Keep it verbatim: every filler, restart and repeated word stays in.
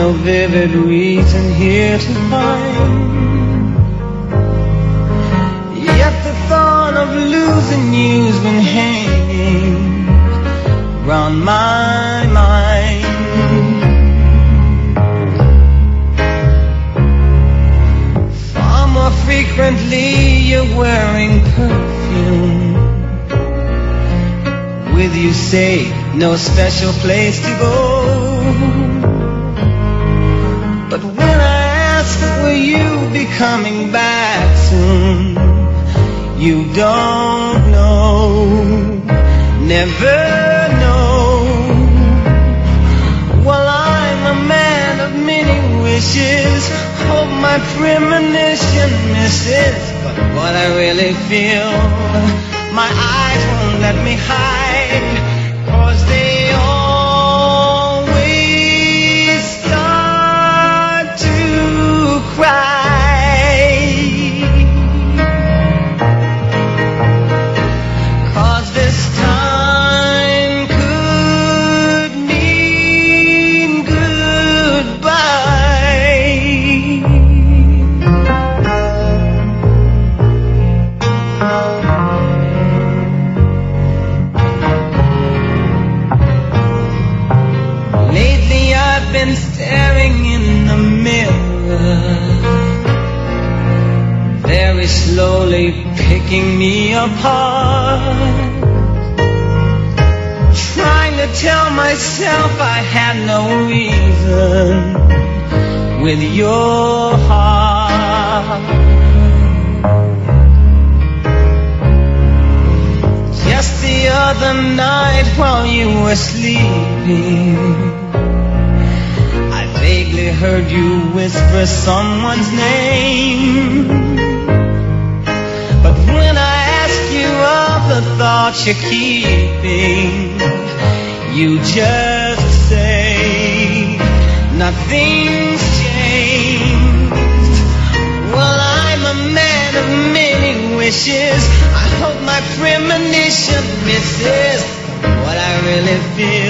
no vivid reason here to find. Yet the thought of losing you's been hanging round my mind. Far more frequently you're wearing perfume. With you say no special place to go. But when I ask will you be coming back soon, you don't know, never know. Well, I'm a man of many wishes, hope my premonition misses. But what I really feel, my eyes won't let me hide, 'cause they always start to cry. Been staring in the mirror, very slowly picking me apart, trying to tell myself I had no reason with your heart. Just the other night while you were sleeping, vaguely heard you whisper someone's name. But when I ask you of the thoughts you're keeping, you just say nothing's changed. Well, I'm a man of many wishes, I hope my premonition misses what I really feel.